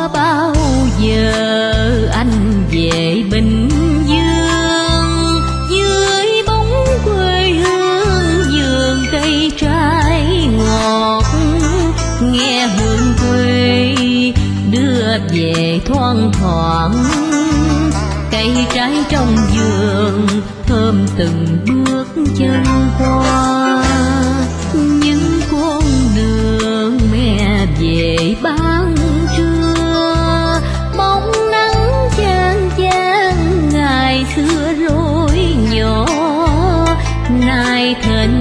bao giờ anh về Bình Dương, dưới bóng quê hương vườn cây trái ngọt, nghe hương quê đưa về thoang thoảng, cây trái trong vườn thơm từng bước chân qua. Những con đường mẹ về bán trưa, bóng nắng chang chang ngày xưa rối nhỏ, nay thềnh